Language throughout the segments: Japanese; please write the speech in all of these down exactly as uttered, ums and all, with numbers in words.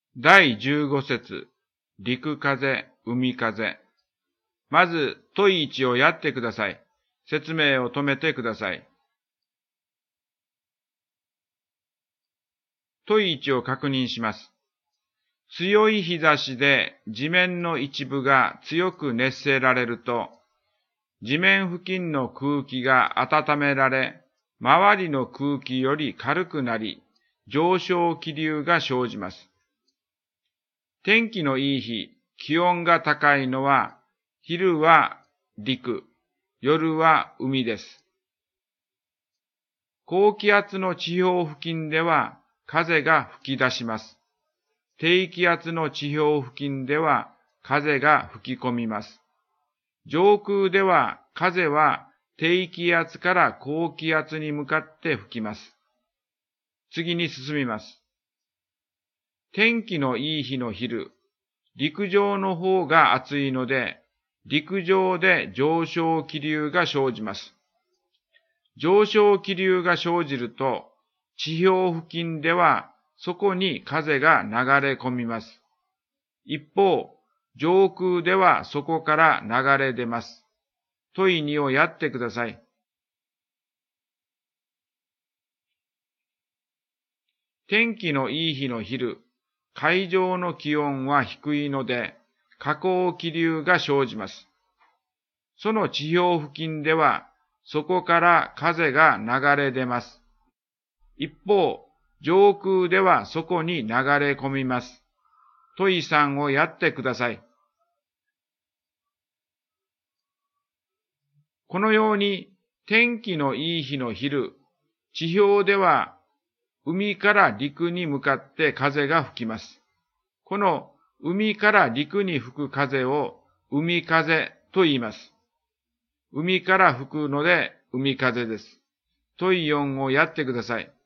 だいじゅうご節、陸風、海風。まず、問いちをやってください。説明を止めてください。問いちを確認します。強い日差しで地面の一部が強く熱せられると、地面付近の空気が温められ、周りの空気より軽くなり、上昇気流が生じます。天気のいい日、気温が高いのは、昼は陸、夜は海です。高気圧の地表付近では風が吹き出します。低気圧の地表付近では風が吹き込みます。上空では風は低気圧から高気圧に向かって吹きます。次に進みます。天気のいい日の昼、陸上の方が暑いので、陸上で上昇気流が生じます。上昇気流が生じると、地表付近ではそこに風が流れ込みます。一方、上空ではそこから流れ出ます。問いにをやってください。天気のいい日の昼、海上の気温は低いので、下降気流が生じます。その地表付近では、そこから風が流れ出ます。一方、上空ではそこに流れ込みます。問いさんをやってください。このように、天気のいい日の昼、地表では海から陸に向かって風が吹きます。この海から陸に吹く風を海風と言います。海から吹くので海風です。問いよんをやってください。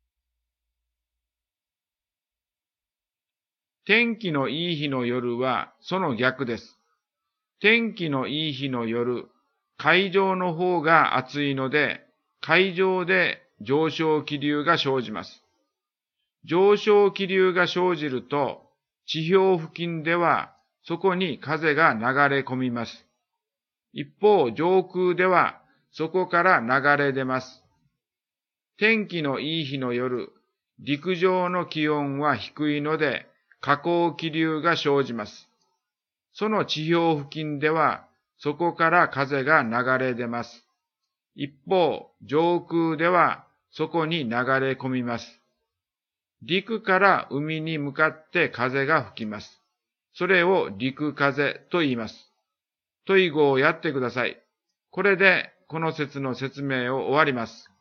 天気のいい日の夜はその逆です。天気のいい日の夜、海上の方が暑いので、海上で上昇気流が生じます。上昇気流が生じると、地表付近ではそこに風が流れ込みます。一方、上空ではそこから流れ出ます。天気のいい日の夜、陸上の気温は低いので、下降気流が生じます。その地表付近では、そこから風が流れ出ます。一方、上空ではそこに流れ込みます。陸から海に向かって風が吹きます。それを陸風と言います。問いごをやってください。これでこの説の説明を終わります。